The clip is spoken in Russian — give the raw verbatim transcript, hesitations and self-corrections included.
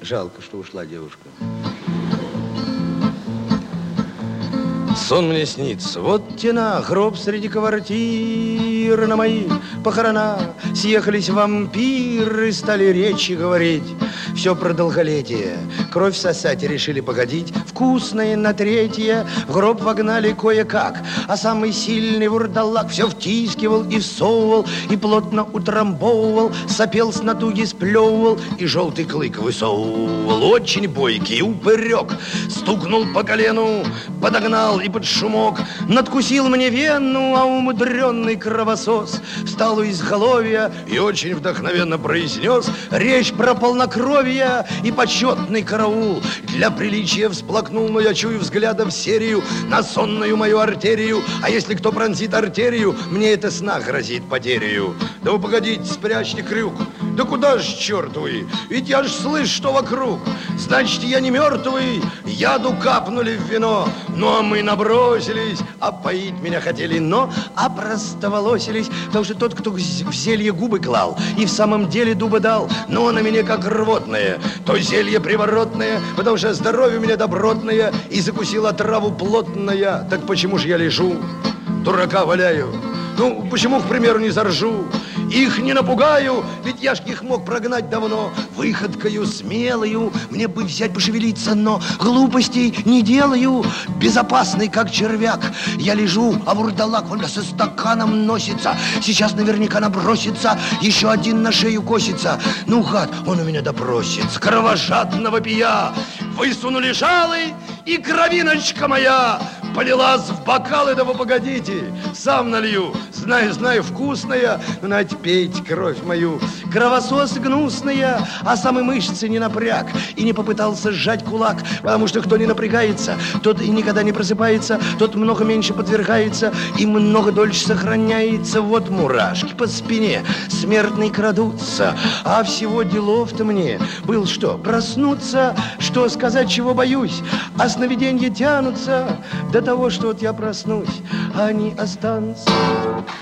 Жалко, что ушла девушка. Сон мне снится, вот тена, гроб среди квартир. На мои похорона съехались вампиры, стали речи говорить. Все про долголетие, кровь сосать решили погодить. Вкусное на третье в гроб вогнали кое-как. А самый сильный вурдалак все втискивал и всовывал, и плотно утрамбовывал, сопел с натуги, сплевывал и желтый клык высовывал. Очень бойкий упырек стукнул по колену, подогнал и под шумок надкусил мне вену, а умудренный кровосос встал у изголовья и очень вдохновенно произнес речь про полнокровие и почетный караул. Для приличия всплакнул, но я чую взглядом серию на сонную мою артерию. А если кто пронзит артерию, мне это сна грозит потерею. Да вы погодите, спрячьте крюк. Да куда ж, черт вы? Ведь я ж слышу, что вокруг. Значит, я не мертвый. Яду капнули в вино. Ну, а мы набросились, а поить меня хотели, но опростоволосились. Потому что тот, кто в зелье губы клал и в самом деле дуба дал, но на меня как рвотное, то зелье приворотное, потому что здоровье у меня добротное, и закусила траву плотная. Так почему же я лежу, дурака валяю? Ну, почему, к примеру, не заржу? Их не напугаю, ведь я ж их мог прогнать давно. Выходкою смелою мне бы взять пошевелиться, но глупостей не делаю. Безопасный, как червяк, я лежу, а вурдалак вон со стаканом носится. Сейчас наверняка набросится, еще один на шею косится. Ну, гад, он у меня допросится. Кровожадно вопия высунули жалы, и кровиночка моя полилась в бокалы. Да вы погодите, сам налью. Знаю, знаю, вкусная, но нате пейте кровь мою. Кровосос гнусная, а самой мышцы не напряг и не попытался сжать кулак, потому что кто не напрягается, тот и никогда не просыпается, тот много меньше подвергается и много дольше сохраняется. Вот мурашки по спине смертный крадутся, а всего делов-то мне был что, проснуться, что сказать, чего боюсь, а сновиденья тянутся до того, что вот я проснусь, а они останутся.